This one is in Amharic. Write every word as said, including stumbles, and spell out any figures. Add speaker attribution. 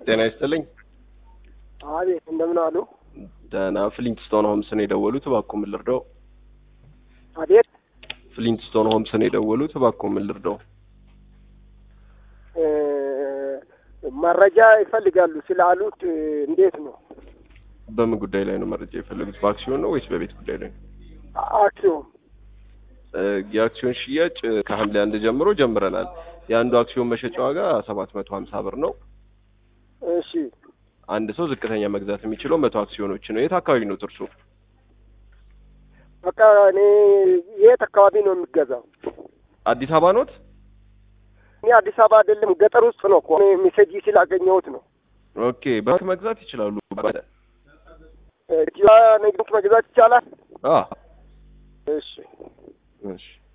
Speaker 1: ጤና ይስጥልኝ።
Speaker 2: አቤት እንደምን አሉ?
Speaker 1: ደህና ፍሊንትስቶን ሆምስ ነው የደወሉት እባክዎ ምን ልርዳው?
Speaker 2: አቤት
Speaker 1: ፍሊንትስቶን ሆምስ ነው የደወሉት እባክዎ ምን ልርዳው?
Speaker 2: እ መረጃ ይፈልጋሉ ስላሉት እንዴት ነው?
Speaker 1: በምን ጉዳይ ላይ ነው መረጃ የፈለጉት? በአክሲዮን ነው ወይስ በቤት ጉዳይ ላይ?
Speaker 2: አክሲዮን
Speaker 1: የአክሲዮን ሽያጭ ከሐምሌ አንድ ጀምሮ ጀምረናል። የአንዱ አክሲዮን መሸጫ ዋጋ ሰባት መቶ ሃምሳ ብር ነው።
Speaker 2: እሺ
Speaker 1: አንድ ሰው ዝቅተኛ መግዛት የሚችለው መቶ አክሲዮኖች ነው። የት አካባቢ ነው እርሶ?
Speaker 2: በቃ እኔ የት አካባቢ ነው የሚገዛው?
Speaker 1: አዲስ አበባ ኖት?
Speaker 2: እኔ አዲስ አበባ አይደለም ገጠር ውስጥ ነው እኮ እኔ ሜሴጅ ስላገኘሁት ነው።
Speaker 1: ኦኬ ባንክ መግዛት ይችላሉ።
Speaker 2: እ ያ ንግድ መግዛት ይቻላል?
Speaker 1: አዎ
Speaker 2: እሺ
Speaker 1: እሺ